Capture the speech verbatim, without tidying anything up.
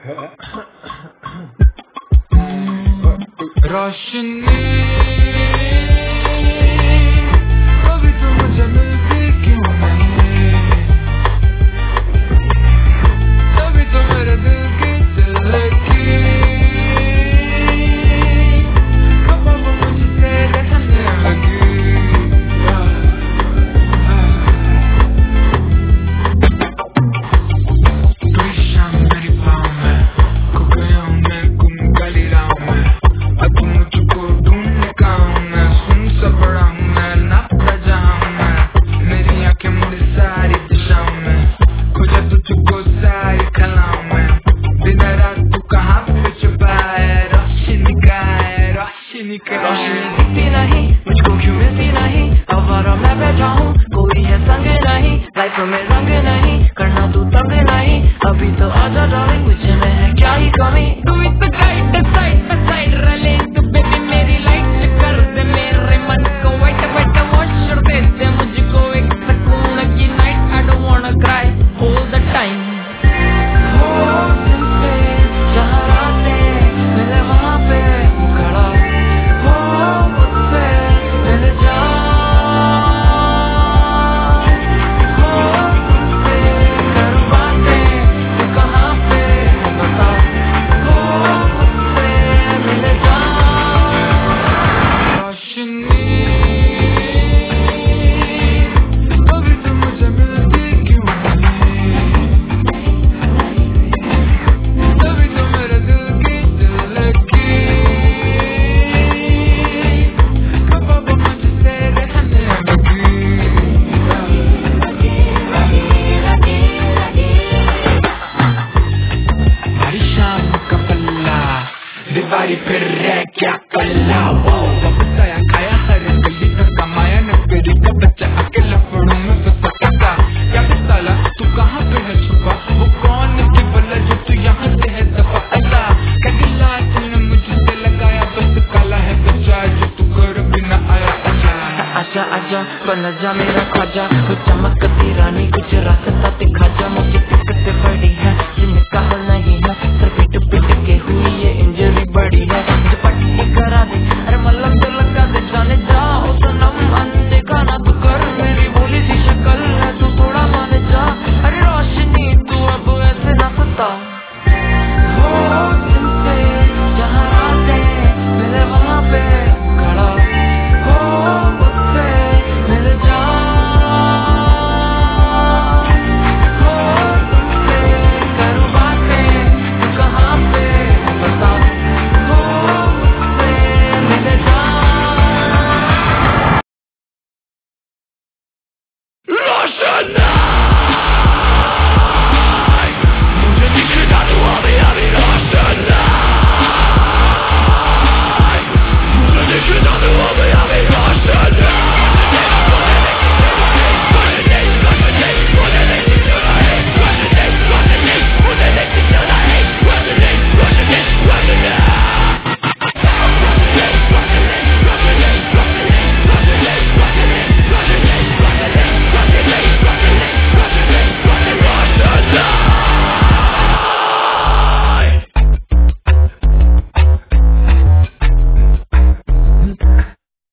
रोशनी कभी तो मुझे मिलती क्यों नहीं, तभी तो मेरे दिल की धड़की कब अब मुझसे रहने लगी। कोई शाम मेरी बाहों में खो गया हूँ मैं गुम गली राहों में, अब मुझको ढूंढने का हूँ मैं, सुन सा बड़ा हूँ मैं, नापता जहाँ हूँ मैं, मेरी आंखें मुड़ी सारी दिशाओं में, खोजा तुझको सारी खलाओं में, दिन रात तू कहाँ पे छुपा है, रोशनी का है, रोशनी का रोशनी दिखती नहीं मुझको क्यों मिलती नहीं, आवारा मैं बैठा हूँ कोई है संग नहीं, लाइफ में रंग नहीं करना तू तंग नहीं, अभी तो आजा डार्लिंग मुझे में है क्या ही कमी, तू इतना टाइट साइड पे साइड रले तू बेबी मेरी लाइट कर दे मेरे मन को वाइट वाइट वॉश दे दे मुझको एक सुकून की night, I don't wanna cry all the time. हो तुमसे जहाँ रातें मिले वहाँ पे खड़ा हो मुझसे मिल जा, हो तुमसे करूँ बातें तू कहाँ पे बता, हो मुझसे मिल जा। रोशनी कभी तो मुझे मिलती क्यों नहीं, तभी तो मेरे दिल की धड़की कब अब मुझसे रहने लगी। हमारी शाम का पल्ला दीवारी फिर रह क्या कल्ला, वो वापस आया खाया हर गली का कमाया नौकरी का बच्चा अकेला पड़ों में फंसा टका, क्या साला तू कहाँ पे है छुपा, वो कौन है बल्ला जो तू यहाँ से है दफा, अल्लाह क्या गिला तूने मुझसे लगाया, बस काला है बच्चा जो तू कर बिना आया। अल्लाह आजा आजा बन जा मेरा ख्वाजा, कुछ चमकती रानी कुछ रास्ता दिखा जा, मुझे दिक्कत पड़ी है